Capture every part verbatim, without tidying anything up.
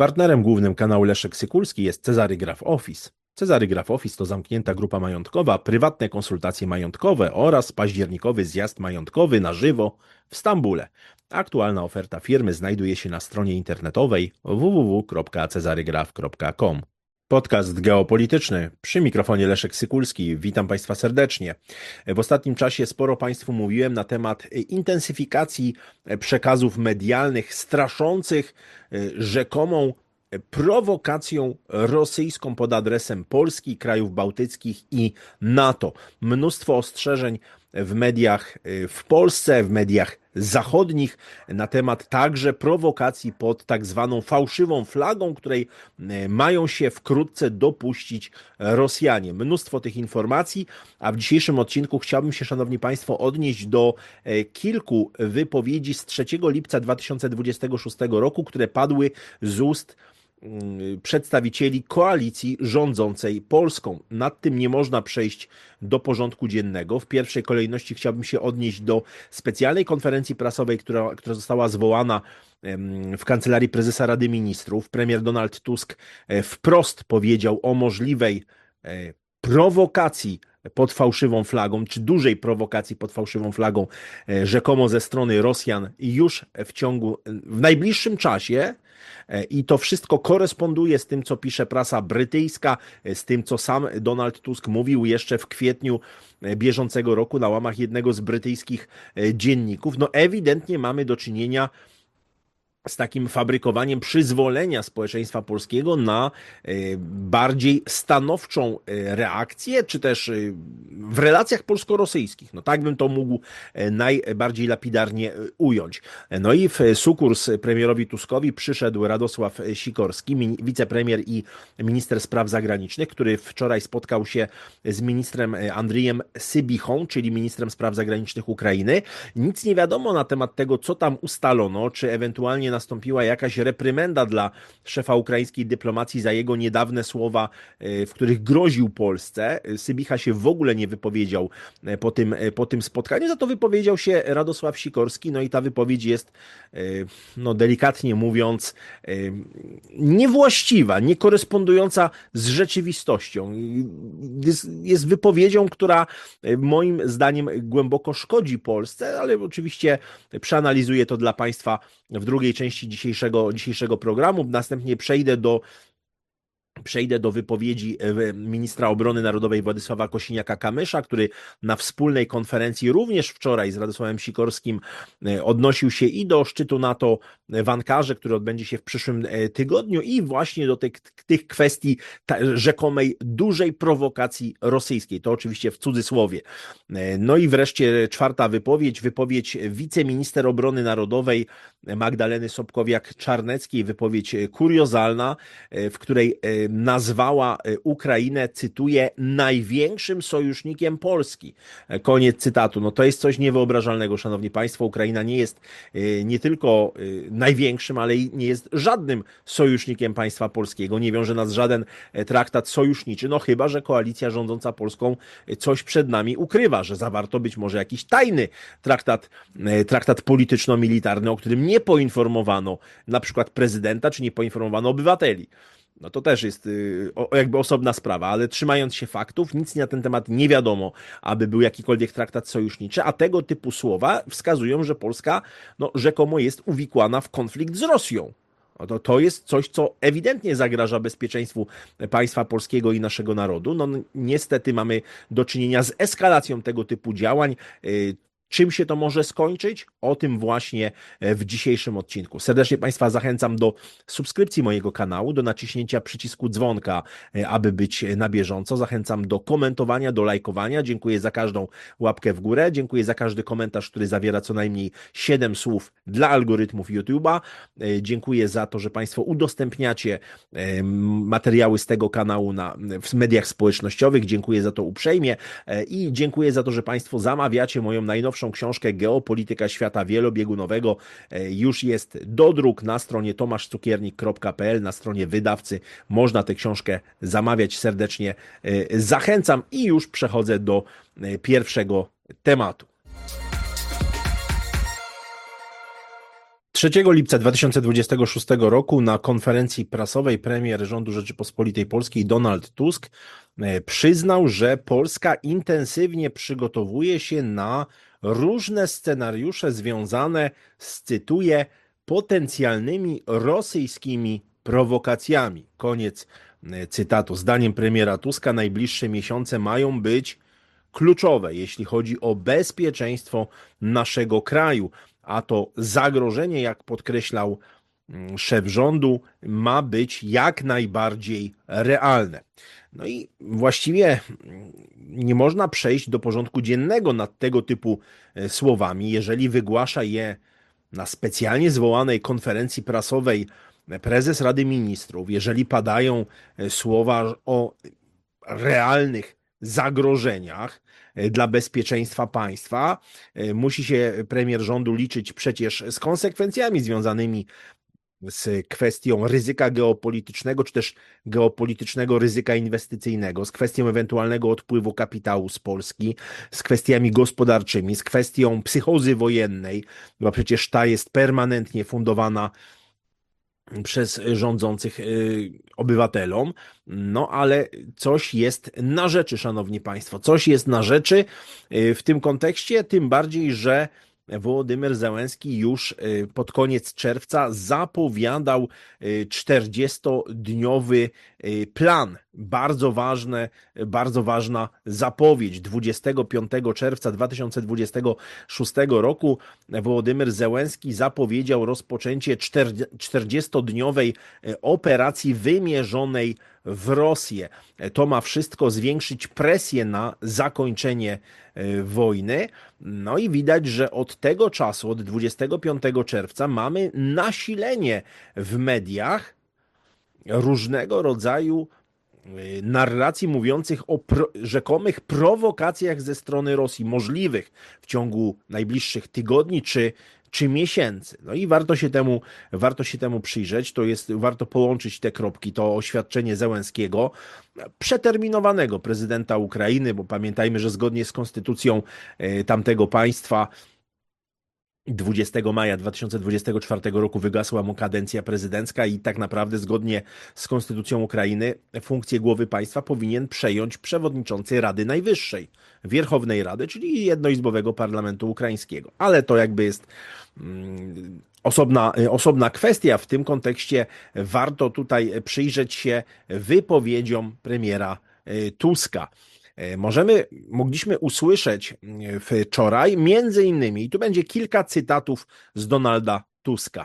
Partnerem głównym kanału Leszek Sykulski jest Cezary Graf Office. Cezary Graf Office to zamknięta grupa majątkowa, prywatne konsultacje majątkowe oraz październikowy zjazd majątkowy na żywo w Stambule. Aktualna oferta firmy znajduje się na stronie internetowej w w w kropka cezarygraf kropka com. Podcast geopolityczny. Przy mikrofonie Leszek Sykulski. Witam Państwa serdecznie. W ostatnim czasie sporo Państwu mówiłem na temat intensyfikacji przekazów medialnych straszących rzekomą prowokacją rosyjską pod adresem Polski, krajów bałtyckich i NATO. Mnóstwo ostrzeżeń w mediach w Polsce, w mediach zachodnich na temat także prowokacji pod tak zwaną fałszywą flagą, której mają się wkrótce dopuścić Rosjanie. Mnóstwo tych informacji, a w dzisiejszym odcinku chciałbym się, Szanowni Państwo, odnieść do kilku wypowiedzi z trzeciego lipca dwa tysiące dwudziestego szóstego roku, które padły z ust przedstawicieli koalicji rządzącej Polską. Nad tym nie można przejść do porządku dziennego. W pierwszej kolejności chciałbym się odnieść do specjalnej konferencji prasowej, która, która została zwołana w Kancelarii Prezesa Rady Ministrów. Premier Donald Tusk wprost powiedział o możliwej prowokacji pod fałszywą flagą, czy dużej prowokacji pod fałszywą flagą, rzekomo ze strony Rosjan już w ciągu, w najbliższym czasie. I to wszystko koresponduje z tym, co pisze prasa brytyjska, z tym, co sam Donald Tusk mówił jeszcze w kwietniu bieżącego roku na łamach jednego z brytyjskich dzienników. No ewidentnie mamy do czynienia z takim fabrykowaniem przyzwolenia społeczeństwa polskiego na bardziej stanowczą reakcję, czy też w relacjach polsko-rosyjskich. No tak bym to mógł najbardziej lapidarnie ująć. No i w sukurs premierowi Tuskowi przyszedł Radosław Sikorski, wicepremier i minister spraw zagranicznych, który wczoraj spotkał się z ministrem Andrijem Sybichą, czyli ministrem spraw zagranicznych Ukrainy. Nic nie wiadomo na temat tego, co tam ustalono, czy ewentualnie nastąpiła jakaś reprymenda dla szefa ukraińskiej dyplomacji za jego niedawne słowa, w których groził Polsce. Sybicha się w ogóle nie wypowiedział po tym, po tym spotkaniu, za to wypowiedział się Radosław Sikorski, no i ta wypowiedź jest, no delikatnie mówiąc, niewłaściwa, niekorespondująca z rzeczywistością. Jest, jest wypowiedzią, która moim zdaniem głęboko szkodzi Polsce, ale oczywiście przeanalizuję to dla Państwa w drugiej części dzisiejszego, dzisiejszego programu. Następnie przejdę do Przejdę do wypowiedzi ministra obrony narodowej Władysława Kosiniaka-Kamysza, który na wspólnej konferencji również wczoraj z Radosławem Sikorskim odnosił się i do szczytu NATO w Ankarze, który odbędzie się w przyszłym tygodniu, i właśnie do tych, tych kwestii rzekomej dużej prowokacji rosyjskiej. To oczywiście w cudzysłowie. No i wreszcie czwarta wypowiedź, wypowiedź wiceminister obrony narodowej Magdaleny Sobkowiak-Czarneckiej, wypowiedź kuriozalna, w której nazwała Ukrainę, cytuję, największym sojusznikiem Polski. Koniec cytatu. No to jest coś niewyobrażalnego, Szanowni Państwo. Ukraina nie jest nie tylko największym, ale i nie jest żadnym sojusznikiem państwa polskiego. Nie wiąże nas żaden traktat sojuszniczy, no chyba że koalicja rządząca Polską coś przed nami ukrywa, że zawarto być może jakiś tajny traktat, traktat polityczno-militarny, o którym nie poinformowano na przykład prezydenta, czy nie poinformowano obywateli. No to też jest jakby osobna sprawa, ale trzymając się faktów, nic na ten temat nie wiadomo, aby był jakikolwiek traktat sojuszniczy, a tego typu słowa wskazują, że Polska no, rzekomo jest uwikłana w konflikt z Rosją. No to, to jest coś, co ewidentnie zagraża bezpieczeństwu państwa polskiego i naszego narodu. No niestety mamy do czynienia z eskalacją tego typu działań. Czym się to może skończyć? O tym właśnie w dzisiejszym odcinku. Serdecznie Państwa zachęcam do subskrypcji mojego kanału, do naciśnięcia przycisku dzwonka, aby być na bieżąco. Zachęcam do komentowania, do lajkowania. Dziękuję za każdą łapkę w górę. Dziękuję za każdy komentarz, który zawiera co najmniej siedem słów dla algorytmów YouTube'a. Dziękuję za to, że Państwo udostępniacie materiały z tego kanału na, w mediach społecznościowych. Dziękuję za to uprzejmie i dziękuję za to, że Państwo zamawiacie moją najnowszą książkę Geopolityka świata wielobiegunowego. Już jest dodruk na stronie tomasz cukiernik kropka p l, na stronie wydawcy. Można tę książkę zamawiać. Serdecznie zachęcam i już przechodzę do pierwszego tematu. trzeciego lipca dwa tysiące dwudziestego szóstego roku na konferencji prasowej premier rządu Rzeczypospolitej Polskiej Donald Tusk przyznał, że Polska intensywnie przygotowuje się na różne scenariusze związane z, cytuję, potencjalnymi rosyjskimi prowokacjami. Koniec cytatu. Zdaniem premiera Tuska najbliższe miesiące mają być kluczowe, jeśli chodzi o bezpieczeństwo naszego kraju, a to zagrożenie, jak podkreślał szef rządu, ma być jak najbardziej realne. No i właściwie nie można przejść do porządku dziennego nad tego typu słowami, jeżeli wygłasza je na specjalnie zwołanej konferencji prasowej prezes Rady Ministrów, jeżeli padają słowa o realnych zagrożeniach dla bezpieczeństwa państwa, musi się premier rządu liczyć przecież z konsekwencjami związanymi z kwestią ryzyka geopolitycznego, czy też geopolitycznego ryzyka inwestycyjnego, z kwestią ewentualnego odpływu kapitału z Polski, z kwestiami gospodarczymi, z kwestią psychozy wojennej, bo przecież ta jest permanentnie fundowana przez rządzących obywatelom, no ale coś jest na rzeczy, szanowni państwo, coś jest na rzeczy w tym kontekście, tym bardziej, że Wołodymyr Zełenski już pod koniec czerwca zapowiadał czterdziestodniowy plan. Bardzo ważne, bardzo ważna zapowiedź. dwudziestego piątego czerwca dwa tysiące dwudziestego szóstego roku Wołodymyr Zełenski zapowiedział rozpoczęcie czterdziestodniowej operacji wymierzonej w Rosję. To ma wszystko zwiększyć presję na zakończenie wojny. No i widać, że od tego czasu, od dwudziestego piątego czerwca mamy nasilenie w mediach różnego rodzaju narracji mówiących o pro, rzekomych prowokacjach ze strony Rosji, możliwych w ciągu najbliższych tygodni czy, czy miesięcy. No i warto się temu, warto się temu przyjrzeć, to jest, warto połączyć te kropki, to oświadczenie Zełenskiego, przeterminowanego prezydenta Ukrainy, bo pamiętajmy, że zgodnie z konstytucją tamtego państwa dwudziestego maja dwa tysiące dwudziestego czwartego roku wygasła mu kadencja prezydencka i tak naprawdę zgodnie z konstytucją Ukrainy funkcję głowy państwa powinien przejąć przewodniczący Rady Najwyższej, Wierchownej Rady, czyli jednoizbowego parlamentu ukraińskiego. Ale to jakby jest mm, osobna, osobna kwestia. W tym kontekście warto tutaj przyjrzeć się wypowiedziom premiera Tuska. Możemy, mogliśmy usłyszeć wczoraj między innymi, i tu będzie kilka cytatów z Donalda Tuska.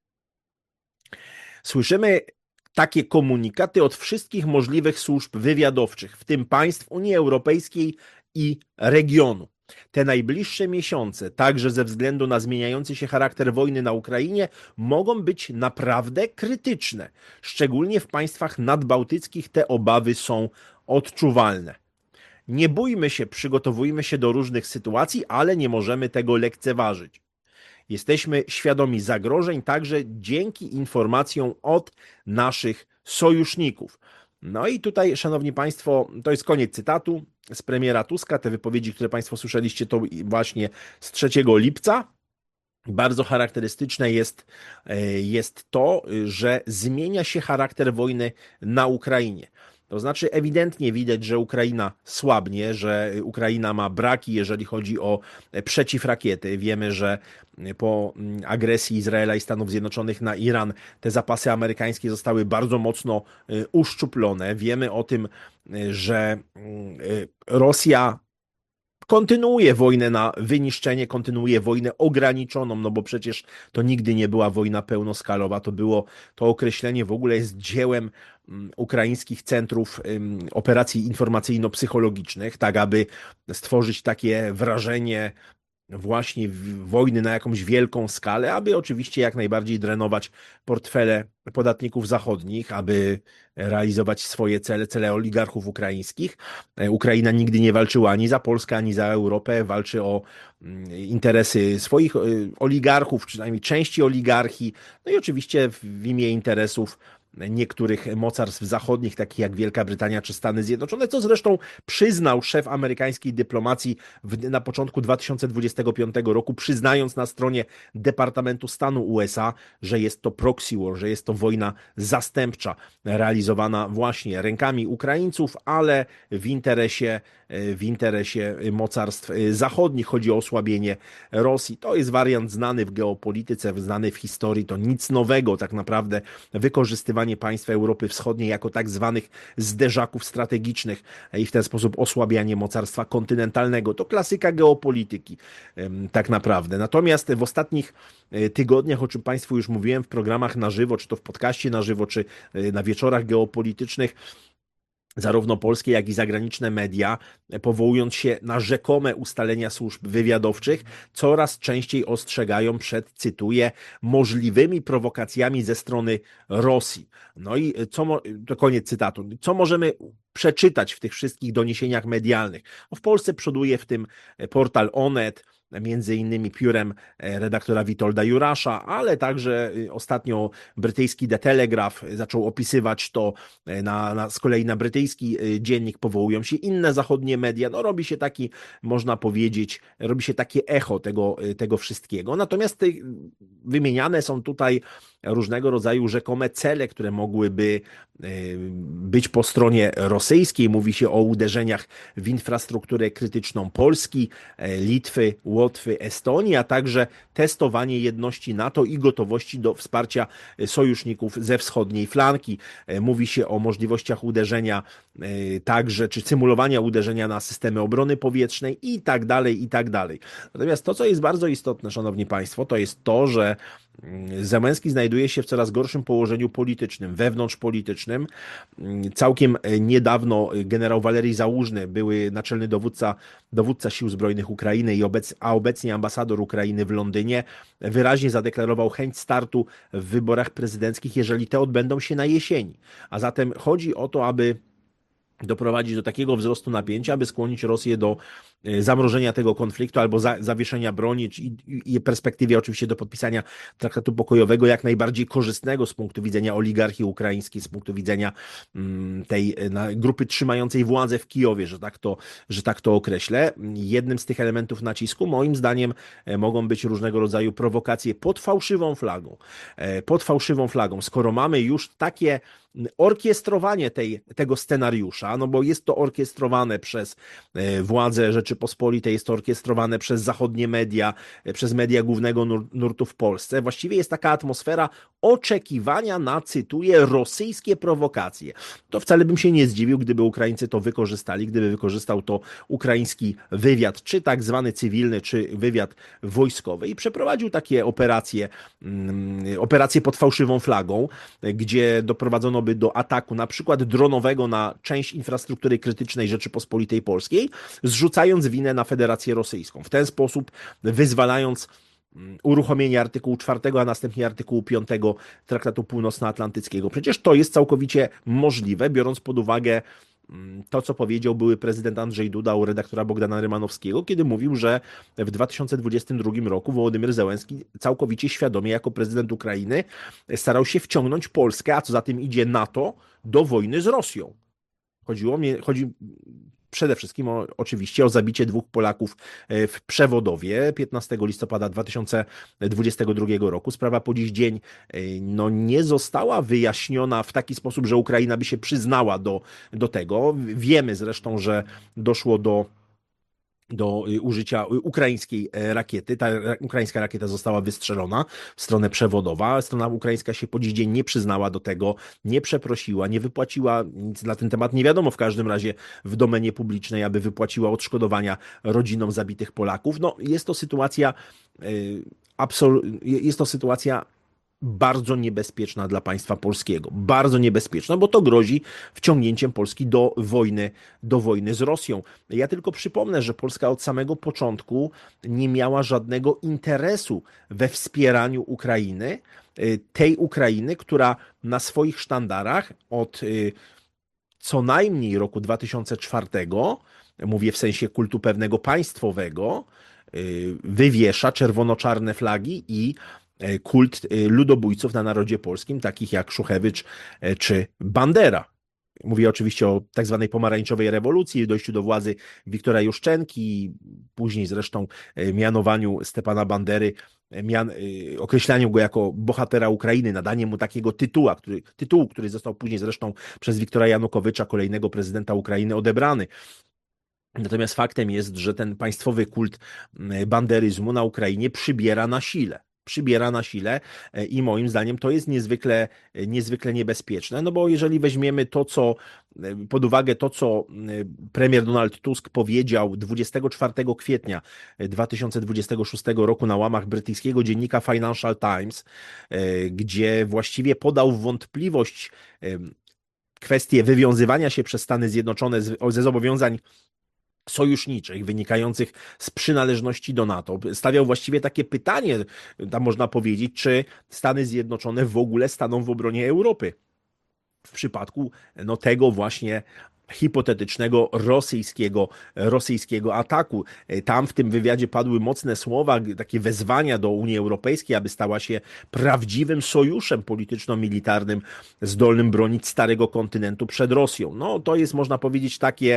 Słyszymy takie komunikaty od wszystkich możliwych służb wywiadowczych, w tym państw Unii Europejskiej i regionu. Te najbliższe miesiące, także ze względu na zmieniający się charakter wojny na Ukrainie, mogą być naprawdę krytyczne. Szczególnie w państwach nadbałtyckich te obawy są odczuwalne. Nie bójmy się, przygotowujmy się do różnych sytuacji, ale nie możemy tego lekceważyć. Jesteśmy świadomi zagrożeń także dzięki informacjom od naszych sojuszników. No i tutaj, szanowni państwo, to jest koniec cytatu z premiera Tuska. Te wypowiedzi, które państwo słyszeliście, to właśnie z trzeciego lipca. Bardzo charakterystyczne jest, jest to, że zmienia się charakter wojny na Ukrainie. To znaczy ewidentnie widać, że Ukraina słabnie, że Ukraina ma braki, jeżeli chodzi o przeciwrakiety. Wiemy, że po agresji Izraela i Stanów Zjednoczonych na Iran te zapasy amerykańskie zostały bardzo mocno uszczuplone. Wiemy o tym, że Rosja kontynuuje wojnę na wyniszczenie, kontynuuje wojnę ograniczoną, no bo przecież to nigdy nie była wojna pełnoskalowa, to było, to określenie w ogóle jest dziełem ukraińskich centrów operacji informacyjno-psychologicznych, tak aby stworzyć takie wrażenie właśnie wojny na jakąś wielką skalę, aby oczywiście jak najbardziej drenować portfele podatników zachodnich, aby realizować swoje cele, cele oligarchów ukraińskich. Ukraina nigdy nie walczyła ani za Polskę, ani za Europę, walczy o interesy swoich oligarchów, przynajmniej części oligarchii, no i oczywiście w imię interesów niektórych mocarstw zachodnich, takich jak Wielka Brytania czy Stany Zjednoczone, co zresztą przyznał szef amerykańskiej dyplomacji w, na początku dwa tysiące dwudziestego piątego roku, przyznając na stronie Departamentu Stanu U S A, że jest to proxy war, że jest to wojna zastępcza realizowana właśnie rękami Ukraińców, ale w interesie, w interesie mocarstw zachodnich. Chodzi o osłabienie Rosji. To jest wariant znany w geopolityce, znany w historii, to nic nowego tak naprawdę. Wykorzystywanie państw Europy Wschodniej jako tak zwanych zderzaków strategicznych i w ten sposób osłabianie mocarstwa kontynentalnego. To klasyka geopolityki tak naprawdę. Natomiast w ostatnich tygodniach, o czym Państwu już mówiłem w programach na żywo, czy to w podcaście na żywo, czy na wieczorach geopolitycznych, zarówno polskie, jak i zagraniczne media, powołując się na rzekome ustalenia służb wywiadowczych, coraz częściej ostrzegają przed, cytuję, możliwymi prowokacjami ze strony Rosji. No i co, to koniec cytatu. Co możemy przeczytać w tych wszystkich doniesieniach medialnych? W Polsce przoduje w tym portal Onet, między innymi piórem redaktora Witolda Jurasza, ale także ostatnio brytyjski The Telegraph zaczął opisywać to, na, na, z kolei na brytyjski dziennik powołują się inne zachodnie media. No robi się taki, można powiedzieć, robi się takie echo tego, tego wszystkiego. Natomiast wymieniane są tutaj różnego rodzaju rzekome cele, które mogłyby być po stronie rosyjskiej. Mówi się o uderzeniach w infrastrukturę krytyczną Polski, Litwy, Łotwy, Estonii, a także testowanie jedności NATO i gotowości do wsparcia sojuszników ze wschodniej flanki. Mówi się o możliwościach uderzenia także, czy symulowania uderzenia na systemy obrony powietrznej i tak dalej, i tak dalej. Natomiast to, co jest bardzo istotne, szanowni państwo, to jest to, że Zełenski znajduje się w coraz gorszym położeniu politycznym, wewnątrzpolitycznym. Całkiem niedawno generał Walerii Załużny, były naczelny dowódca, dowódca Sił Zbrojnych Ukrainy, i obec, a obecnie ambasador Ukrainy w Londynie, wyraźnie zadeklarował chęć startu w wyborach prezydenckich, jeżeli te odbędą się na jesieni. A zatem chodzi o to, aby doprowadzić do takiego wzrostu napięcia, aby skłonić Rosję do zamrożenia tego konfliktu albo za, zawieszenia broni i, i perspektywie oczywiście do podpisania traktatu pokojowego jak najbardziej korzystnego z punktu widzenia oligarchii ukraińskiej, z punktu widzenia mm, tej na, grupy trzymającej władzę w Kijowie, że tak, to, że tak to określę. Jednym z tych elementów nacisku moim zdaniem mogą być różnego rodzaju prowokacje pod fałszywą flagą. Pod fałszywą flagą. Skoro mamy już takie orkiestrowanie tej, tego scenariusza, no bo jest to orkiestrowane przez władze Rzeczypospolitej, jest to orkiestrowane przez zachodnie media, przez media głównego nur, nurtu w Polsce. Właściwie jest taka atmosfera oczekiwania na, cytuję, rosyjskie prowokacje. To wcale bym się nie zdziwił, gdyby Ukraińcy to wykorzystali, gdyby wykorzystał to ukraiński wywiad, czy tak zwany cywilny, czy wywiad wojskowy i przeprowadził takie operacje, operacje pod fałszywą flagą, gdzie doprowadzono by do ataku na przykład dronowego na część infrastruktury krytycznej Rzeczypospolitej Polskiej, zrzucając winę na Federację Rosyjską. W ten sposób wyzwalając uruchomienie artykułu czwartego, a następnie artykułu piątego Traktatu Północnoatlantyckiego. Przecież to jest całkowicie możliwe, biorąc pod uwagę to, co powiedział były prezydent Andrzej Duda u redaktora Bogdana Rymanowskiego, kiedy mówił, że w dwa tysiące dwudziestym drugim roku Wołodymyr Zełenski całkowicie świadomie jako prezydent Ukrainy starał się wciągnąć Polskę, a co za tym idzie NATO, do wojny z Rosją. Chodziło mi, chodzi przede wszystkim o, oczywiście o zabicie dwóch Polaków w Przewodowie piętnastego listopada dwa tysiące dwudziestego drugiego roku. Sprawa po dziś dzień no, nie została wyjaśniona w taki sposób, że Ukraina by się przyznała do, do tego. Wiemy zresztą, że doszło do do użycia ukraińskiej rakiety. Ta ukraińska rakieta została wystrzelona w stronę Przewodowa. Strona ukraińska się po dziś dzień nie przyznała do tego, nie przeprosiła, nie wypłaciła, nic na ten temat nie wiadomo w każdym razie w domenie publicznej, aby wypłaciła odszkodowania rodzinom zabitych Polaków. No, jest to sytuacja absolutnie, jest to sytuacja bardzo niebezpieczna dla państwa polskiego. Bardzo niebezpieczna, bo to grozi wciągnięciem Polski do wojny, do wojny z Rosją. Ja tylko przypomnę, że Polska od samego początku nie miała żadnego interesu we wspieraniu Ukrainy, tej Ukrainy, która na swoich sztandarach od co najmniej roku dwa tysiące czwartego, mówię w sensie kultu pewnego państwowego, wywiesza czerwono-czarne flagi i kult ludobójców na narodzie polskim, takich jak Szuchewicz czy Bandera. Mówię oczywiście o tak zwanej pomarańczowej rewolucji, dojściu do władzy Wiktora Juszczenki, później zresztą mianowaniu Stepana Bandery, mian, określaniu go jako bohatera Ukrainy, nadanie mu takiego tytułu, który, tytułu, który został później zresztą przez Wiktora Janukowycza, kolejnego prezydenta Ukrainy, odebrany. Natomiast faktem jest, że ten państwowy kult banderyzmu na Ukrainie przybiera na sile. Przybiera na sile i moim zdaniem to jest niezwykle, niezwykle niebezpieczne, no bo jeżeli weźmiemy to, co pod uwagę to, co premier Donald Tusk powiedział dwudziestego czwartego kwietnia dwa tysiące dwudziestego szóstego roku na łamach brytyjskiego dziennika Financial Times, gdzie właściwie podał w wątpliwość kwestię wywiązywania się przez Stany Zjednoczone ze zobowiązań sojuszniczych wynikających z przynależności do NATO. Stawiał właściwie takie pytanie, tam można powiedzieć, czy Stany Zjednoczone w ogóle staną w obronie Europy w przypadku no, tego właśnie hipotetycznego rosyjskiego, rosyjskiego ataku. Tam w tym wywiadzie padły mocne słowa, takie wezwania do Unii Europejskiej, aby stała się prawdziwym sojuszem polityczno-militarnym zdolnym bronić starego kontynentu przed Rosją. No to jest, można powiedzieć, takie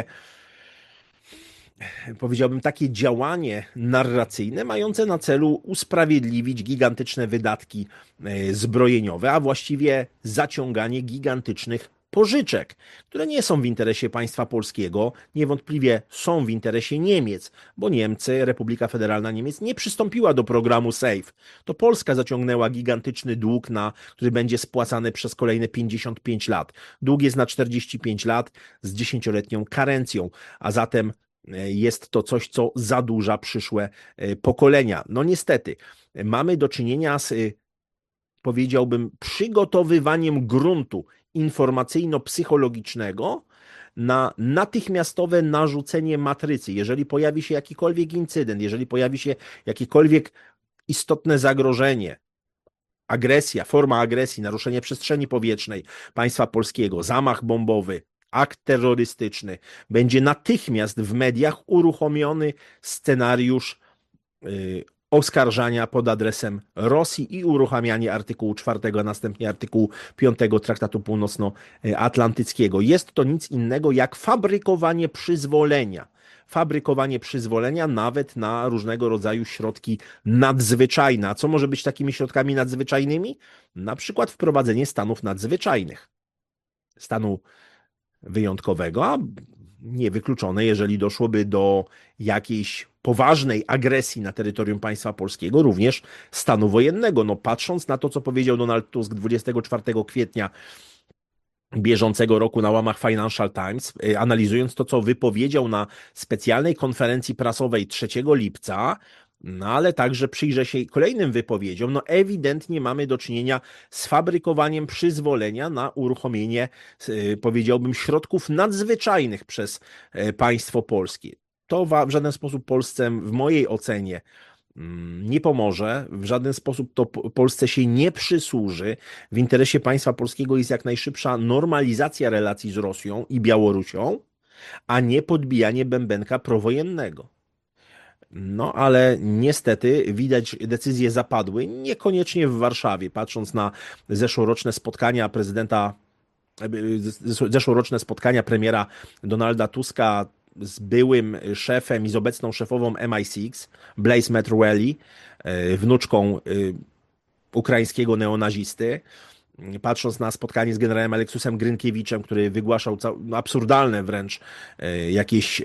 powiedziałbym, takie działanie narracyjne mające na celu usprawiedliwić gigantyczne wydatki zbrojeniowe, a właściwie zaciąganie gigantycznych pożyczek, które nie są w interesie państwa polskiego, niewątpliwie są w interesie Niemiec, bo Niemcy, Republika Federalna Niemiec nie przystąpiła do programu SAFE. To Polska zaciągnęła gigantyczny dług, na, który będzie spłacany przez kolejne pięćdziesiąt pięć lat. Dług jest na czterdzieści pięć lat z dziesięcioletnią karencją, a zatem jest to coś, co zadłuża przyszłe pokolenia. No niestety, mamy do czynienia z, powiedziałbym, przygotowywaniem gruntu informacyjno-psychologicznego na natychmiastowe narzucenie matrycy. Jeżeli pojawi się jakikolwiek incydent, jeżeli pojawi się jakiekolwiek istotne zagrożenie, agresja, forma agresji, naruszenie przestrzeni powietrznej państwa polskiego, zamach bombowy, akt terrorystyczny, będzie natychmiast w mediach uruchomiony scenariusz yy, oskarżania pod adresem Rosji i uruchamianie artykułu czwartego, a następnie artykułu piątego Traktatu Północnoatlantyckiego. Jest to nic innego jak fabrykowanie przyzwolenia. Fabrykowanie przyzwolenia nawet na różnego rodzaju środki nadzwyczajne. A co może być takimi środkami nadzwyczajnymi? Na przykład wprowadzenie stanów nadzwyczajnych. Stanu wyjątkowego, a niewykluczone, jeżeli doszłoby do jakiejś poważnej agresji na terytorium państwa polskiego, również stanu wojennego. No patrząc na to, co powiedział Donald Tusk dwudziestego czwartego kwietnia bieżącego roku na łamach Financial Times, analizując to, co wypowiedział na specjalnej konferencji prasowej trzeciego lipca, no ale także przyjrzę się kolejnym wypowiedziom, no ewidentnie mamy do czynienia z fabrykowaniem przyzwolenia na uruchomienie, powiedziałbym, środków nadzwyczajnych przez państwo polskie. To w żaden sposób Polsce, w mojej ocenie, nie pomoże, w żaden sposób to Polsce się nie przysłuży. W interesie państwa polskiego jest jak najszybsza normalizacja relacji z Rosją i Białorusią, a nie podbijanie bębenka prowojennego. No ale niestety widać, decyzje zapadły, niekoniecznie w Warszawie, patrząc na zeszłoroczne spotkania prezydenta, zeszłoroczne spotkania premiera Donalda Tuska z byłym szefem i z obecną szefową M I six, Blaise Metroweli, wnuczką ukraińskiego neonazisty. Patrząc na spotkanie z generałem Aleksiusem Grynkiewiczem, który wygłaszał absurdalne wręcz jakieś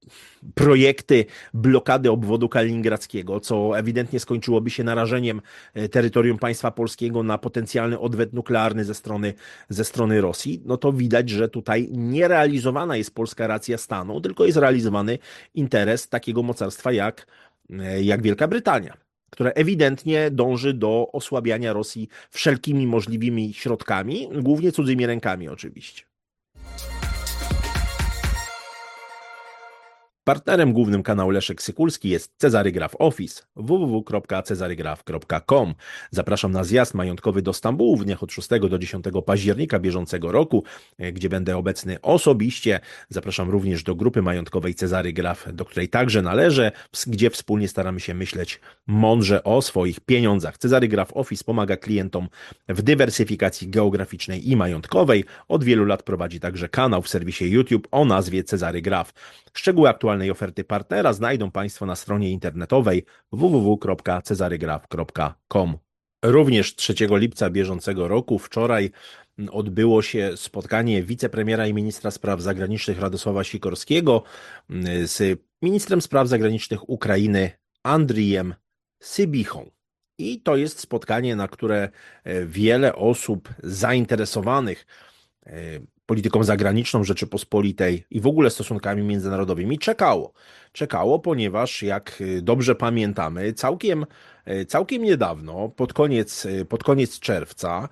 projekty blokady obwodu kaliningradzkiego, co ewidentnie skończyłoby się narażeniem terytorium państwa polskiego na potencjalny odwet nuklearny ze strony, ze strony Rosji, no to widać, że tutaj nie realizowana jest polska racja stanu, tylko jest realizowany interes takiego mocarstwa jak, jak Wielka Brytania, które ewidentnie dąży do osłabiania Rosji wszelkimi możliwymi środkami, głównie cudzymi rękami oczywiście. Partnerem głównym kanału Leszek Sykulski jest Cezary Graf Office w w w kropka cezarygraf kropka com. Zapraszam na zjazd majątkowy do Stambułu w dniach od szóstego do dziesiątego października bieżącego roku, gdzie będę obecny osobiście. Zapraszam również do grupy majątkowej Cezary Graf, do której także należę, gdzie wspólnie staramy się myśleć mądrze o swoich pieniądzach. Cezary Graf Office pomaga klientom w dywersyfikacji geograficznej i majątkowej. Od wielu lat prowadzi także kanał w serwisie YouTube o nazwie Cezary Graf. Szczegóły aktualnej oferty partnera znajdą Państwo na stronie internetowej w w w kropka cezarygraf kropka com. Również trzeciego lipca bieżącego roku, wczoraj, odbyło się spotkanie wicepremiera i ministra spraw zagranicznych Radosława Sikorskiego z ministrem spraw zagranicznych Ukrainy Andrijem Sybichą. I to jest spotkanie, na które wiele osób zainteresowanych polityką zagraniczną Rzeczypospolitej i w ogóle stosunkami międzynarodowymi czekało. Czekało, ponieważ jak dobrze pamiętamy, całkiem, całkiem niedawno, pod koniec, pod koniec czerwca,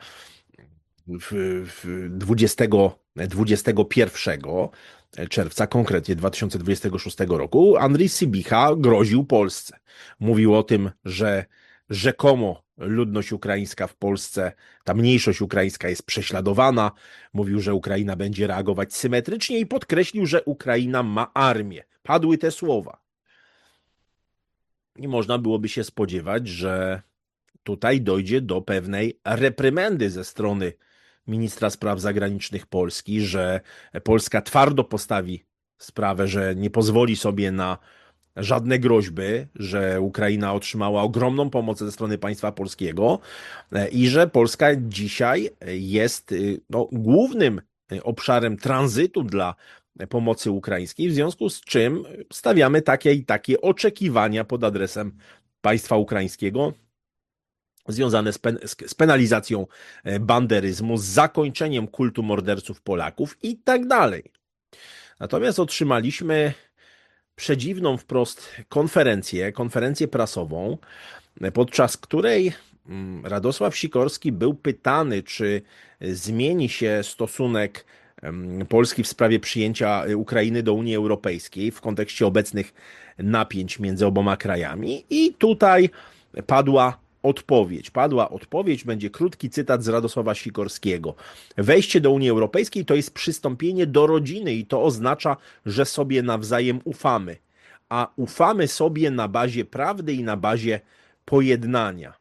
dwudziestego, dwudziestego pierwszego czerwca, konkretnie dwa tysiące dwudziestego szóstego roku, Andrzej Sybicha groził Polsce. Mówił o tym, że rzekomo ludność ukraińska w Polsce, ta mniejszość ukraińska jest prześladowana. Mówił, że Ukraina będzie reagować symetrycznie i podkreślił, że Ukraina ma armię. Padły te słowa. I można byłoby się spodziewać, że tutaj dojdzie do pewnej reprymendy ze strony ministra spraw zagranicznych Polski, że Polska twardo postawi sprawę, że nie pozwoli sobie na żadne groźby, że Ukraina otrzymała ogromną pomoc ze strony państwa polskiego i że Polska dzisiaj jest no, głównym obszarem tranzytu dla pomocy ukraińskiej, w związku z czym stawiamy takie i takie oczekiwania pod adresem państwa ukraińskiego związane z, pen, z penalizacją banderyzmu, z zakończeniem kultu morderców Polaków i tak dalej. Natomiast otrzymaliśmy przedziwną wprost konferencję, konferencję prasową, podczas której Radosław Sikorski był pytany, czy zmieni się stosunek Polski w sprawie przyjęcia Ukrainy do Unii Europejskiej w kontekście obecnych napięć między oboma krajami i tutaj padła odpowiedź. Padła odpowiedź, będzie krótki cytat z Radosława Sikorskiego. Wejście do Unii Europejskiej to jest przystąpienie do rodziny i to oznacza, że sobie nawzajem ufamy. A ufamy sobie na bazie prawdy i na bazie pojednania.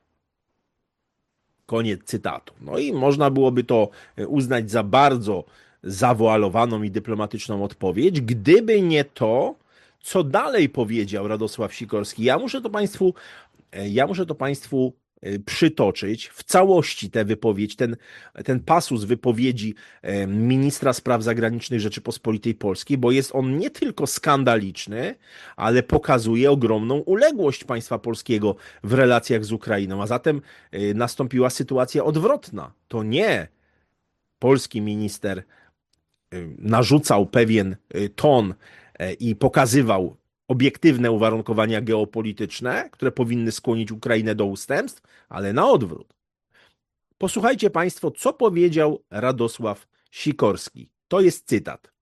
Koniec cytatu. No i można byłoby to uznać za bardzo zawoalowaną i dyplomatyczną odpowiedź, gdyby nie to, co dalej powiedział Radosław Sikorski. Ja muszę to Państwu Ja muszę to Państwu przytoczyć w całości tę wypowiedź, ten, ten pasus wypowiedzi ministra spraw zagranicznych Rzeczypospolitej Polskiej, bo jest on nie tylko skandaliczny, ale pokazuje ogromną uległość państwa polskiego w relacjach z Ukrainą, a zatem nastąpiła sytuacja odwrotna. To nie polski minister narzucał pewien ton i pokazywał obiektywne uwarunkowania geopolityczne, które powinny skłonić Ukrainę do ustępstw, ale na odwrót. Posłuchajcie Państwo, co powiedział Radosław Sikorski. To jest cytat.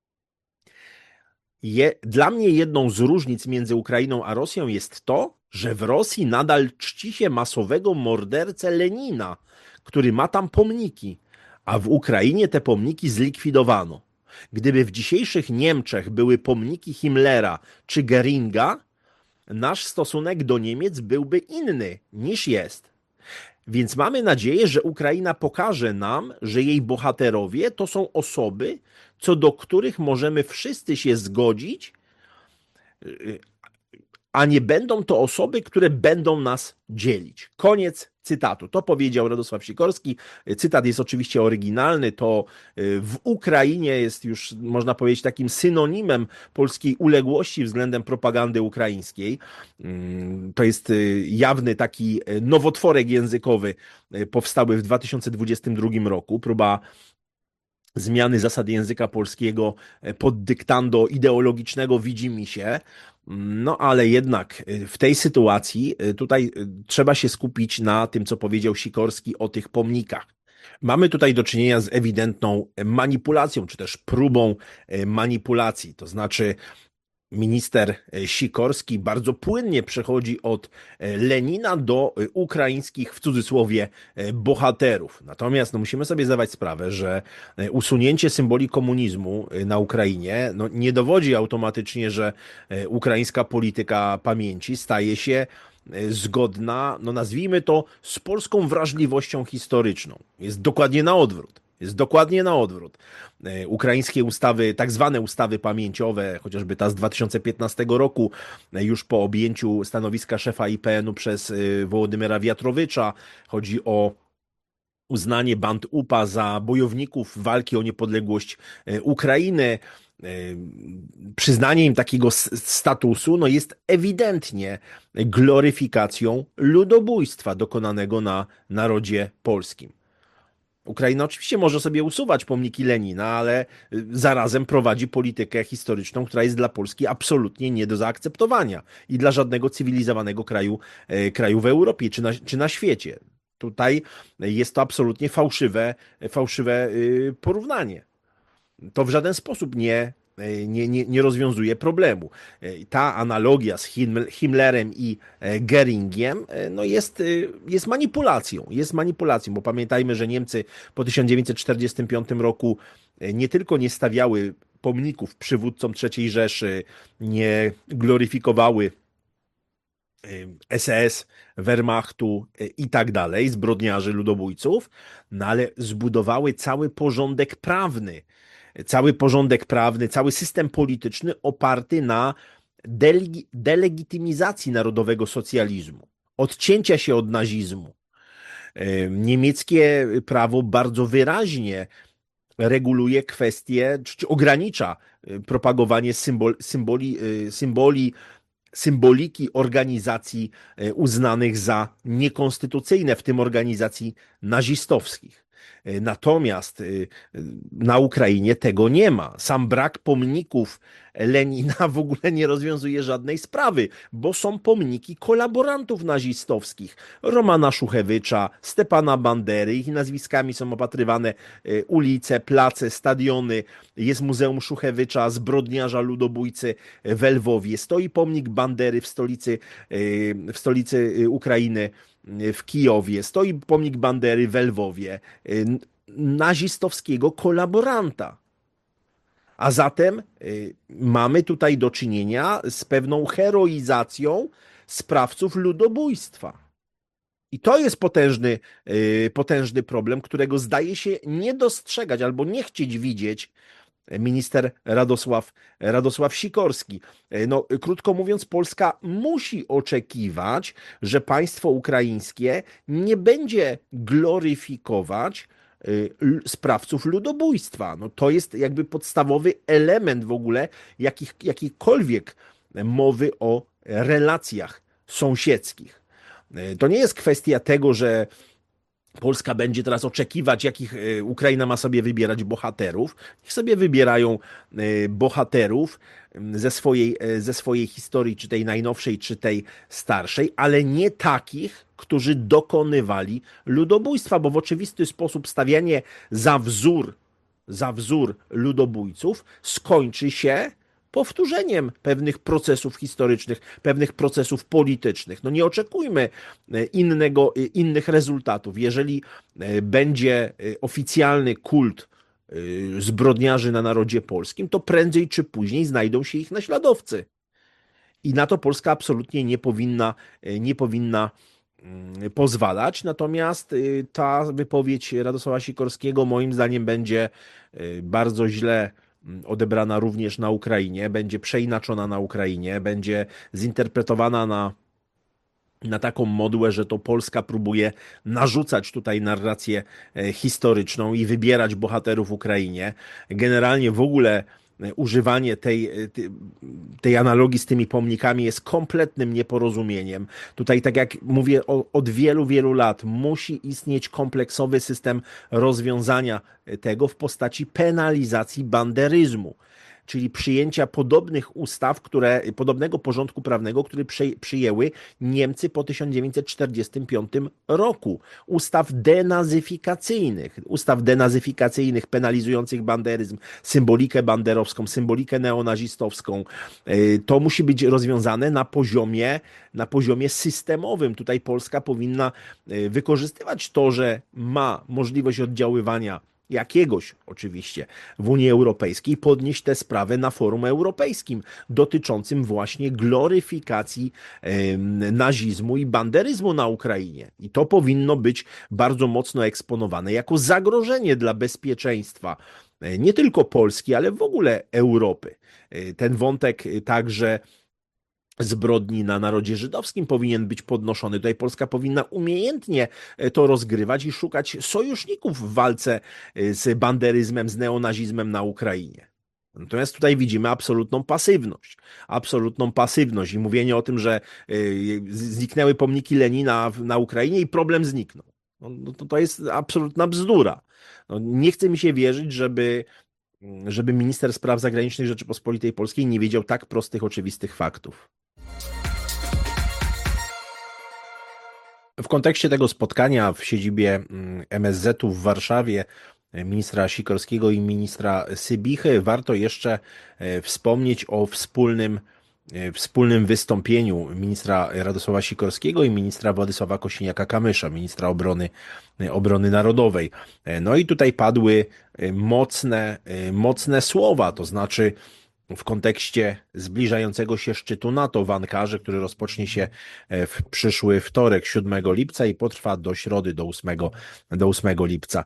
Je, dla mnie jedną z różnic między Ukrainą a Rosją jest to, że w Rosji nadal czci się masowego mordercę Lenina, który ma tam pomniki, a w Ukrainie te pomniki zlikwidowano. Gdyby w dzisiejszych Niemczech były pomniki Himmlera czy Geringa, nasz stosunek do Niemiec byłby inny niż jest. Więc mamy nadzieję, że Ukraina pokaże nam, że jej bohaterowie to są osoby, co do których możemy wszyscy się zgodzić, a nie będą to osoby, które będą nas dzielić. Koniec cytatu. To powiedział Radosław Sikorski. Cytat jest oczywiście oryginalny. To w Ukrainie jest już, można powiedzieć, takim synonimem polskiej uległości względem propagandy ukraińskiej. To jest jawny taki nowotworek językowy powstały w dwa tysiące dwudziestym drugim roku. Próba zmiany zasad języka polskiego pod dyktando ideologicznego widzimisię. No ale jednak w tej sytuacji tutaj trzeba się skupić na tym, co powiedział Sikorski o tych pomnikach. Mamy tutaj do czynienia z ewidentną manipulacją, czy też próbą manipulacji. To znaczy Minister Sikorski bardzo płynnie przechodzi od Lenina do ukraińskich, w cudzysłowie, bohaterów. Natomiast no, musimy sobie zdawać sprawę, że usunięcie symboli komunizmu na Ukrainie no, nie dowodzi automatycznie, że ukraińska polityka pamięci staje się zgodna, no nazwijmy to, z polską wrażliwością historyczną. Jest dokładnie na odwrót. Jest dokładnie na odwrót. Ukraińskie ustawy, tak zwane ustawy pamięciowe, chociażby ta z dwa tysiące piętnastego roku, już po objęciu stanowiska szefa I P N u przez Wołodymyra Wiatrowicza, chodzi o uznanie band U P A za bojowników walki o niepodległość Ukrainy, przyznanie im takiego statusu, no jest ewidentnie gloryfikacją ludobójstwa dokonanego na narodzie polskim. Ukraina oczywiście może sobie usuwać pomniki Lenina, ale zarazem prowadzi politykę historyczną, która jest dla Polski absolutnie nie do zaakceptowania i dla żadnego cywilizowanego kraju, kraju w Europie czy na, czy na świecie. Tutaj jest to absolutnie fałszywe, fałszywe porównanie. To w żaden sposób nie, nie, nie, nie rozwiązuje problemu. Ta analogia z Himmlerem i Geringiem no jest, jest manipulacją. Jest manipulacją, bo pamiętajmy, że Niemcy po tysiąc dziewięćset czterdziestym piątym roku nie tylko nie stawiały pomników przywódcom trzeciej Rzeszy, nie gloryfikowały S S, Wehrmachtu i tak dalej, zbrodniarzy, ludobójców, no ale zbudowały cały porządek prawny, cały porządek prawny, cały system polityczny oparty na delegi- delegitymizacji narodowego socjalizmu, odcięcia się od nazizmu. Niemieckie prawo bardzo wyraźnie reguluje kwestie, czy ogranicza propagowanie symbol, symboli, symboli symboliki organizacji uznanych za niekonstytucyjne, w tym organizacji nazistowskich. Natomiast na Ukrainie tego nie ma. Sam brak pomników Lenina w ogóle nie rozwiązuje żadnej sprawy, bo są pomniki kolaborantów nazistowskich. Romana Szuchewycza, Stepana Bandery, ich nazwiskami są opatrywane ulice, place, stadiony. Jest Muzeum Szuchewycza, zbrodniarza, ludobójcy w Lwowie. Stoi pomnik Bandery w stolicy, w stolicy Ukrainy, w Kijowie. Stoi pomnik Bandery w Lwowie, nazistowskiego kolaboranta. A zatem mamy tutaj do czynienia z pewną heroizacją sprawców ludobójstwa. I to jest potężny, potężny problem, którego zdaje się nie dostrzegać albo nie chcieć widzieć minister Radosław, Radosław Sikorski. No, krótko mówiąc, Polska musi oczekiwać, że państwo ukraińskie nie będzie gloryfikować sprawców ludobójstwa. No, to jest jakby podstawowy element w ogóle jakich, jakiejkolwiek mowy o relacjach sąsiedzkich. To nie jest kwestia tego, że Polska będzie teraz oczekiwać, jakich Ukraina ma sobie wybierać bohaterów. Niech sobie wybierają bohaterów ze swojej, ze swojej historii, czy tej najnowszej, czy tej starszej, ale nie takich, którzy dokonywali ludobójstwa, bo w oczywisty sposób stawianie za wzór, za wzór ludobójców skończy się powtórzeniem pewnych procesów historycznych, pewnych procesów politycznych. No nie oczekujmy innego, innych rezultatów. Jeżeli będzie oficjalny kult zbrodniarzy na narodzie polskim, to prędzej czy później znajdą się ich naśladowcy. I na to Polska absolutnie nie powinna, nie powinna pozwalać. Natomiast ta wypowiedź Radosława Sikorskiego moim zdaniem będzie bardzo źle odebrana również na Ukrainie, będzie przeinaczona na Ukrainie, będzie zinterpretowana na, na taką modłę, że to Polska próbuje narzucać tutaj narrację historyczną i wybierać bohaterów Ukrainie. Generalnie w ogóle używanie tej, tej analogii z tymi pomnikami jest kompletnym nieporozumieniem. Tutaj, tak jak mówię od wielu, wielu lat, musi istnieć kompleksowy system rozwiązania tego w postaci penalizacji banderyzmu. czyli przyjęcia podobnych ustaw, które, podobnego porządku prawnego, który przy, przyjęły Niemcy po tysiąc dziewięćset czterdziestym piątym roku. Ustaw denazyfikacyjnych, ustaw denazyfikacyjnych penalizujących banderyzm, symbolikę banderowską, symbolikę neonazistowską. To musi być rozwiązane na poziomie, na poziomie systemowym. Tutaj Polska powinna wykorzystywać to, że ma możliwość oddziaływania jakiegoś oczywiście w Unii Europejskiej, podnieść tę sprawę na forum europejskim dotyczącym właśnie gloryfikacji e, nazizmu i banderyzmu na Ukrainie. I to powinno być bardzo mocno eksponowane jako zagrożenie dla bezpieczeństwa e, nie tylko Polski, ale w ogóle Europy. E, ten wątek także zbrodni na narodzie żydowskim powinien być podnoszony. Tutaj Polska powinna umiejętnie to rozgrywać i szukać sojuszników w walce z banderyzmem, z neonazizmem na Ukrainie. Natomiast tutaj widzimy absolutną pasywność. Absolutną pasywność i mówienie o tym, że zniknęły pomniki Lenina na Ukrainie i problem zniknął. No, to, to jest absolutna bzdura. No, nie chce mi się wierzyć, żeby, żeby minister spraw zagranicznych Rzeczypospolitej Polskiej nie wiedział tak prostych, oczywistych faktów. W kontekście tego spotkania w siedzibie M S Z-u w Warszawie ministra Sikorskiego i ministra Sybichy warto jeszcze wspomnieć o wspólnym, wspólnym wystąpieniu ministra Radosława Sikorskiego i ministra Władysława Kosiniaka-Kamysza, ministra obrony, obrony narodowej. No i tutaj padły mocne, mocne słowa, to znaczy w kontekście zbliżającego się szczytu NATO w Ankarze, który rozpocznie się w przyszły wtorek, siódmego lipca i potrwa do środy, do ósmego, do ósmego lipca.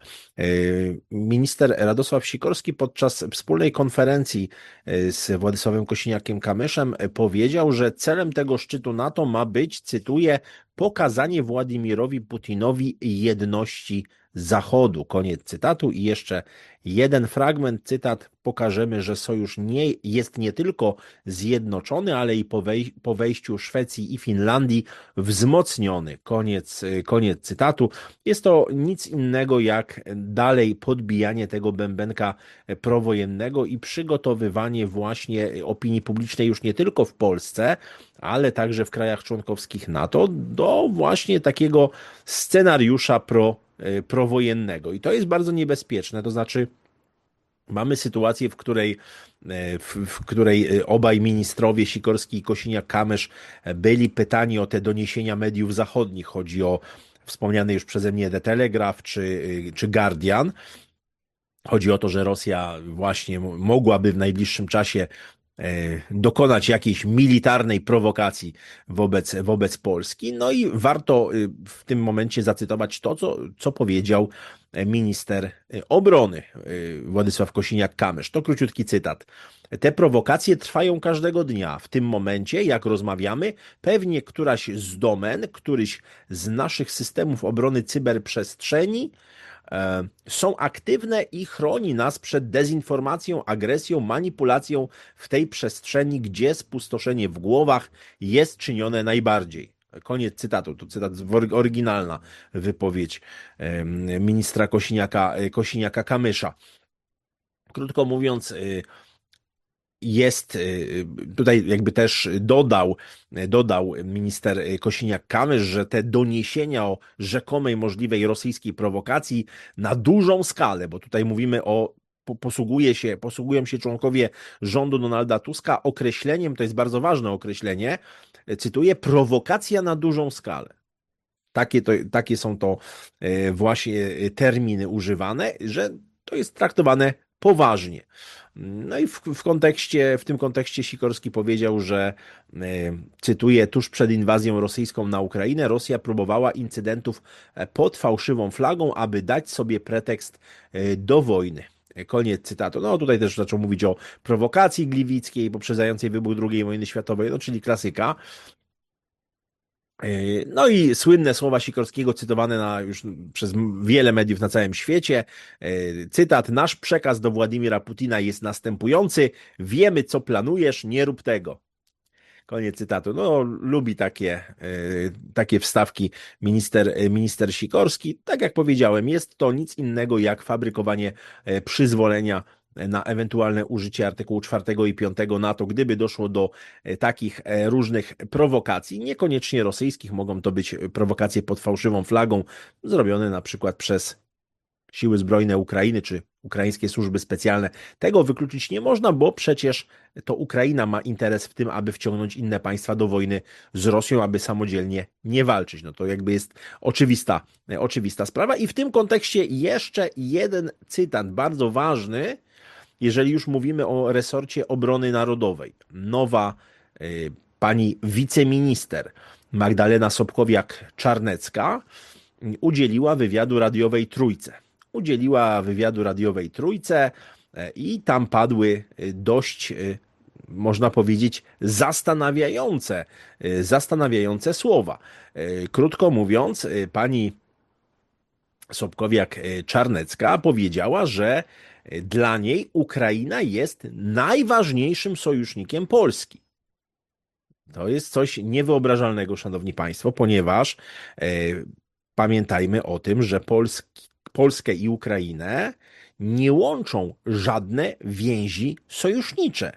Minister Radosław Sikorski podczas wspólnej konferencji z Władysławem Kosiniakiem-Kamyszem powiedział, że celem tego szczytu NATO ma być, cytuję, pokazanie Władimirowi Putinowi jedności Zachodu. Koniec cytatu. I jeszcze jeden fragment, cytat: pokażemy, że sojusz nie jest nie tylko zjednoczony, ale i po, wej po wejściu Szwecji i Finlandii wzmocniony. Koniec, koniec cytatu. Jest to nic innego jak dalej podbijanie tego bębenka prowojennego i przygotowywanie właśnie opinii publicznej już nie tylko w Polsce, ale także w krajach członkowskich NATO do właśnie takiego scenariusza pro prowojennego. I to jest bardzo niebezpieczne, to znaczy mamy sytuację, w której, w, w której obaj ministrowie Sikorski i Kosiniak-Kamysz byli pytani o te doniesienia mediów zachodnich. Chodzi o wspomniany już przeze mnie The Telegraph czy, czy Guardian. Chodzi o to, że Rosja właśnie mogłaby w najbliższym czasie dokonać jakiejś militarnej prowokacji wobec, wobec Polski. No i warto w tym momencie zacytować to, co, co powiedział minister obrony Władysław Kosiniak-Kamysz. To króciutki cytat. Te prowokacje trwają każdego dnia. W tym momencie, jak rozmawiamy, pewnie któraś z domen, któryś z naszych systemów obrony cyberprzestrzeni są aktywne i chroni nas przed dezinformacją, agresją, manipulacją w tej przestrzeni, gdzie spustoszenie w głowach jest czynione najbardziej. Koniec cytatu. To cytat, oryginalna wypowiedź ministra Kosiniaka, Kosiniaka-Kamysza. Krótko mówiąc, jest tutaj jakby też dodał, dodał minister Kosiniak-Kamysz, że te doniesienia o rzekomej możliwej rosyjskiej prowokacji na dużą skalę, bo tutaj mówimy o posługuje się, posługują się członkowie rządu Donalda Tuska określeniem, to jest bardzo ważne określenie, cytuję, prowokacja na dużą skalę. Takie, to, takie są to właśnie terminy używane, że to jest traktowane poważnie. No i w, w kontekście, w tym kontekście Sikorski powiedział, że, cytuję, tuż przed inwazją rosyjską na Ukrainę Rosja próbowała incydentów pod fałszywą flagą, aby dać sobie pretekst do wojny. Koniec cytatu. No tutaj też zaczął mówić o prowokacji gliwickiej poprzedzającej wybuch drugiej wojny światowej, no czyli klasyka. No i słynne słowa Sikorskiego cytowane na, już przez wiele mediów na całym świecie. Cytat: nasz przekaz do Władimira Putina jest następujący: wiemy, co planujesz, nie rób tego. Koniec cytatu. No, lubi takie, takie wstawki minister, minister Sikorski. Tak jak powiedziałem, jest to nic innego jak fabrykowanie przyzwolenia na ewentualne użycie artykułu czwartego i piątego NATO, gdyby doszło do takich różnych prowokacji, niekoniecznie rosyjskich, mogą to być prowokacje pod fałszywą flagą, zrobione na przykład przez Siły Zbrojne Ukrainy czy ukraińskie służby specjalne. Tego wykluczyć nie można, bo przecież to Ukraina ma interes w tym, aby wciągnąć inne państwa do wojny z Rosją, aby samodzielnie nie walczyć. No to jakby jest oczywista, oczywista sprawa. I w tym kontekście jeszcze jeden cytat bardzo ważny, jeżeli już mówimy o resorcie obrony narodowej. Nowa y, pani wiceminister Magdalena Sobkowiak-Czarnecka udzieliła wywiadu radiowej Trójce. Udzieliła wywiadu radiowej Trójce i tam padły dość, można powiedzieć, zastanawiające, zastanawiające słowa. Krótko mówiąc, pani Sobkowiak-Czarnecka powiedziała, że dla niej Ukraina jest najważniejszym sojusznikiem Polski. To jest coś niewyobrażalnego, szanowni państwo, ponieważ e, pamiętajmy o tym, że Polski, Polskę i Ukrainę nie łączą żadne więzi sojusznicze.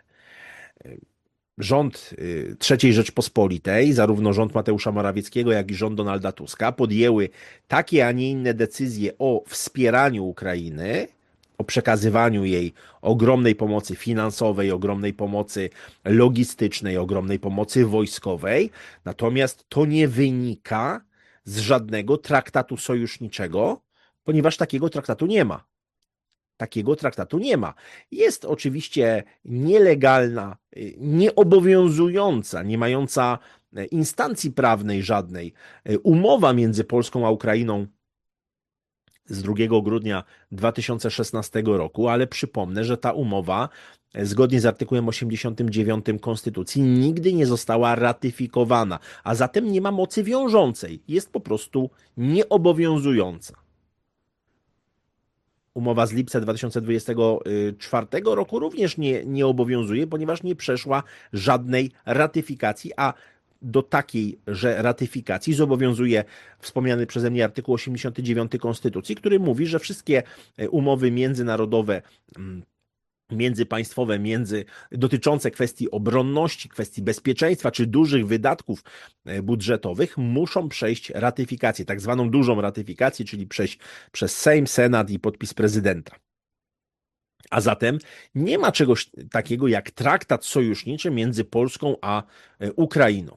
Rząd trzeciej Rzeczpospolitej, zarówno rząd Mateusza Morawieckiego, jak i rząd Donalda Tuska podjęły takie, a nie inne decyzje o wspieraniu Ukrainy, o przekazywaniu jej ogromnej pomocy finansowej, ogromnej pomocy logistycznej, ogromnej pomocy wojskowej. Natomiast to nie wynika z żadnego traktatu sojuszniczego, ponieważ takiego traktatu nie ma. Takiego traktatu nie ma. Jest oczywiście nielegalna, nieobowiązująca, nie mająca instancji prawnej żadnej umowa między Polską a Ukrainą z drugiego grudnia dwa tysiące szesnastego roku, ale przypomnę, że ta umowa zgodnie z artykułem osiemdziesiątym dziewiątym Konstytucji nigdy nie została ratyfikowana, a zatem nie ma mocy wiążącej. Jest po prostu nieobowiązująca. Umowa z lipca dwa tysiące dwudziestego czwartego roku również nie, nie obowiązuje, ponieważ nie przeszła żadnej ratyfikacji, a do takiej, że ratyfikacji zobowiązuje wspomniany przeze mnie artykuł osiemdziesiąty dziewiąty Konstytucji, który mówi, że wszystkie umowy międzynarodowe, międzypaństwowe, między, dotyczące kwestii obronności, kwestii bezpieczeństwa czy dużych wydatków budżetowych muszą przejść ratyfikację, tak zwaną dużą ratyfikację, czyli przejść przez Sejm, Senat i podpis prezydenta. A zatem nie ma czegoś takiego jak traktat sojuszniczy między Polską a Ukrainą.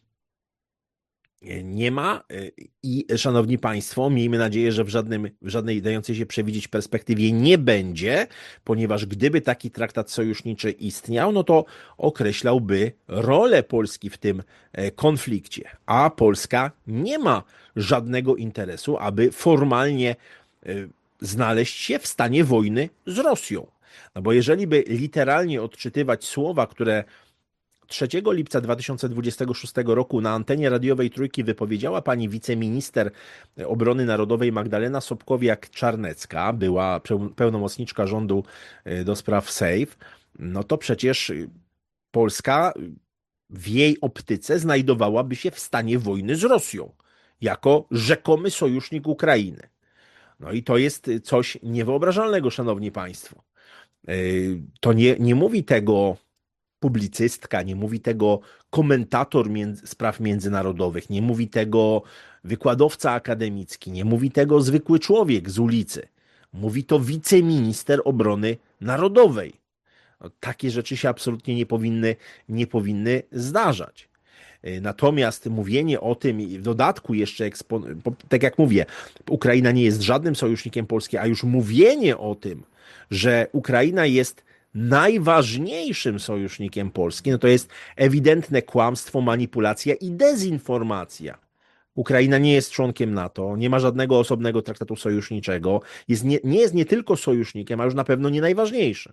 Nie ma i, szanowni państwo, miejmy nadzieję, że w, żadnym, w żadnej dającej się przewidzieć perspektywie nie będzie, ponieważ gdyby taki traktat sojuszniczy istniał, no to określałby rolę Polski w tym konflikcie, a Polska nie ma żadnego interesu, aby formalnie znaleźć się w stanie wojny z Rosją. No bo jeżeli by literalnie odczytywać słowa, które trzeciego lipca dwa tysiące dwudziestego szóstego roku na antenie radiowej Trójki wypowiedziała pani wiceminister obrony narodowej Magdalena Sobkowiak-Czarnecka, była pełnomocniczka rządu do spraw SAFE, no to przecież Polska w jej optyce znajdowałaby się w stanie wojny z Rosją, jako rzekomy sojusznik Ukrainy. No i to jest coś niewyobrażalnego, szanowni państwo. To nie, nie mówi tego publicystka, nie mówi tego komentator między, spraw międzynarodowych, nie mówi tego wykładowca akademicki, nie mówi tego zwykły człowiek z ulicy. Mówi to wiceminister obrony narodowej. No, takie rzeczy się absolutnie nie powinny, nie powinny zdarzać. Natomiast mówienie o tym, w dodatku jeszcze, tak jak mówię, Ukraina nie jest żadnym sojusznikiem Polski, a już mówienie o tym, że Ukraina jest najważniejszym sojusznikiem Polski, no to jest ewidentne kłamstwo, manipulacja i dezinformacja. Ukraina nie jest członkiem NATO, nie ma żadnego osobnego traktatu sojuszniczego, jest nie, nie jest nie tylko sojusznikiem, a już na pewno nie najważniejszym.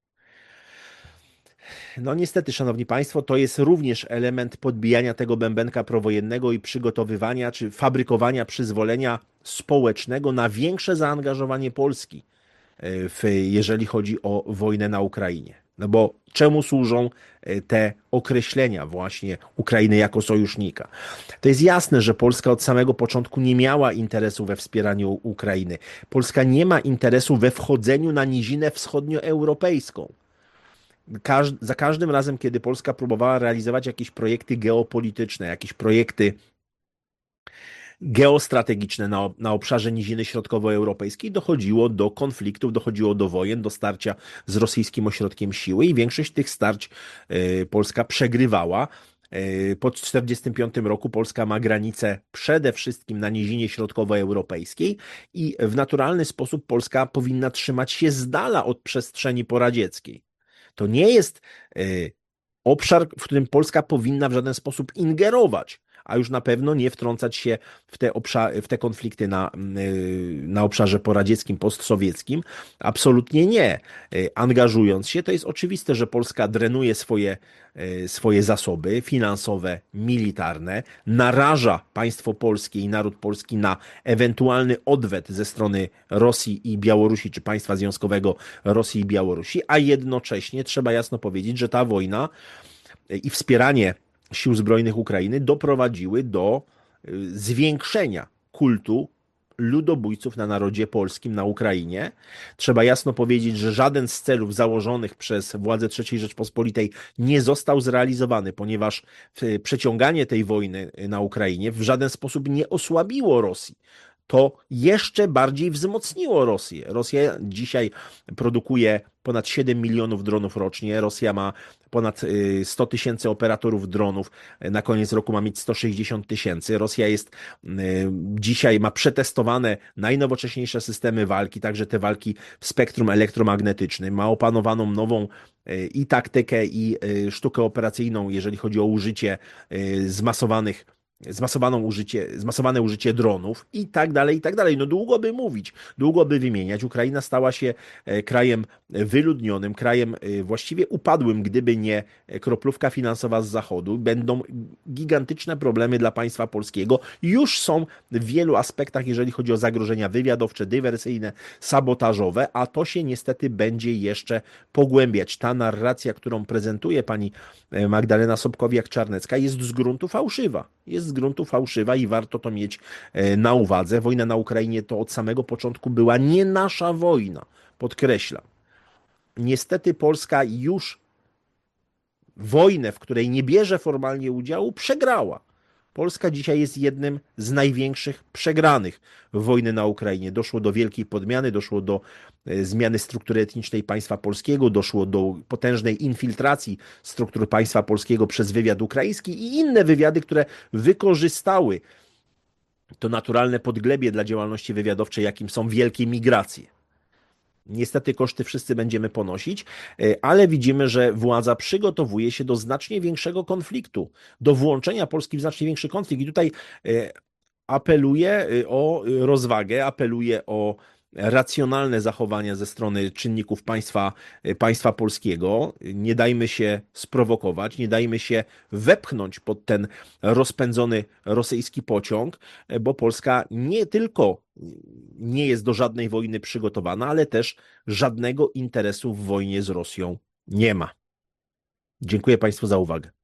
No niestety, szanowni państwo, to jest również element podbijania tego bębenka prowojennego i przygotowywania czy fabrykowania przyzwolenia społecznego na większe zaangażowanie Polski, w, jeżeli chodzi o wojnę na Ukrainie. No bo czemu służą te określenia właśnie Ukrainy jako sojusznika? To jest jasne, że Polska od samego początku nie miała interesu we wspieraniu Ukrainy. Polska nie ma interesu we wchodzeniu na nizinę wschodnioeuropejską. Każ za każdym razem, kiedy Polska próbowała realizować jakieś projekty geopolityczne, jakieś projekty geostrategiczne na, na obszarze niziny środkowoeuropejskiej, dochodziło do konfliktów, dochodziło do wojen, do starcia z rosyjskim ośrodkiem siły i większość tych starć y, Polska przegrywała. Y, po tysiąc dziewięćset czterdziestym piątym roku Polska ma granicę przede wszystkim na nizinie środkowoeuropejskiej i w naturalny sposób Polska powinna trzymać się z dala od przestrzeni poradzieckiej. To nie jest y, obszar, w którym Polska powinna w żaden sposób ingerować, a już na pewno nie wtrącać się w te, obszar, w te konflikty na, na obszarze poradzieckim, postsowieckim. Absolutnie nie. Angażując się, to jest oczywiste, że Polska drenuje swoje, swoje zasoby finansowe, militarne, naraża państwo polskie i naród polski na ewentualny odwet ze strony Rosji i Białorusi, czy państwa związkowego Rosji i Białorusi, a jednocześnie trzeba jasno powiedzieć, że ta wojna i wspieranie sił zbrojnych Ukrainy doprowadziły do zwiększenia kultu ludobójców na narodzie polskim na Ukrainie. Trzeba jasno powiedzieć, że żaden z celów założonych przez władze trzeciej Rzeczpospolitej nie został zrealizowany, ponieważ przeciąganie tej wojny na Ukrainie w żaden sposób nie osłabiło Rosji. To jeszcze bardziej wzmocniło Rosję. Rosja dzisiaj produkuje ponad siedem milionów dronów rocznie. Rosja ma ponad sto tysięcy operatorów dronów. Na koniec roku ma mieć sto sześćdziesiąt tysięcy. Rosja jest dzisiaj, ma przetestowane najnowocześniejsze systemy walki, także te walki w spektrum elektromagnetycznym. Ma opanowaną nową i taktykę, i sztukę operacyjną, jeżeli chodzi o użycie zmasowanych zmasowaną użycie, zmasowane użycie dronów i tak dalej, i tak dalej. No długo by mówić, długo by wymieniać. Ukraina stała się krajem wyludnionym, krajem właściwie upadłym, gdyby nie kroplówka finansowa z zachodu. Będą gigantyczne problemy dla państwa polskiego. Już są w wielu aspektach, jeżeli chodzi o zagrożenia wywiadowcze, dywersyjne, sabotażowe, a to się niestety będzie jeszcze pogłębiać. Ta narracja, którą prezentuje pani Magdalena Sobkowiak-Czarnecka, jest z gruntu fałszywa. Jest z gruntu fałszywa i warto to mieć na uwadze. Wojna na Ukrainie to od samego początku była nie nasza wojna, podkreślam. Niestety Polska już wojnę, w której nie bierze formalnie udziału, przegrała. Polska dzisiaj jest jednym z największych przegranych wojny na Ukrainie. Doszło do wielkiej podmiany, doszło do zmiany struktury etnicznej państwa polskiego, doszło do potężnej infiltracji struktur państwa polskiego przez wywiad ukraiński i inne wywiady, które wykorzystały to naturalne podglebie dla działalności wywiadowczej, jakim są wielkie migracje. Niestety koszty wszyscy będziemy ponosić, ale widzimy, że władza przygotowuje się do znacznie większego konfliktu, do włączenia Polski w znacznie większy konflikt. I tutaj apeluję o rozwagę, apeluję o racjonalne zachowania ze strony czynników państwa, państwa polskiego. Nie dajmy się sprowokować, nie dajmy się wepchnąć pod ten rozpędzony rosyjski pociąg, bo Polska nie tylko nie jest do żadnej wojny przygotowana, ale też żadnego interesu w wojnie z Rosją nie ma. Dziękuję Państwu za uwagę.